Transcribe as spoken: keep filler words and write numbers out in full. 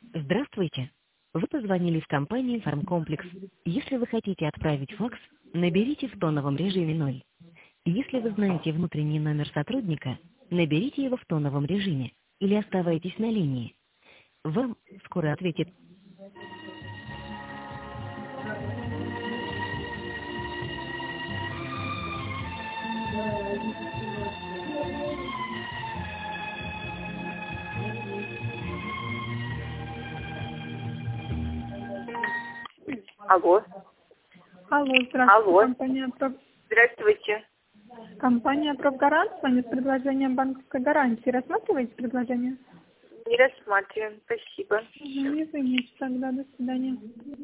Здравствуйте. Вы позвонили в компанию «Фармкомплекс». Если вы хотите отправить факс, наберите в тоновом режиме ноль. Если вы знаете внутренний номер сотрудника, наберите его в тоновом режиме или оставайтесь на линии. Вам скоро ответит. Алло. Алло, здравствуйте. Алло. Компания, Проф... Здравствуйте. Компания «Профгарант» звонит с предложением банковской гарантии. Рассматриваете предложение? Не рассматриваем. Спасибо. Не извините тогда. До свидания.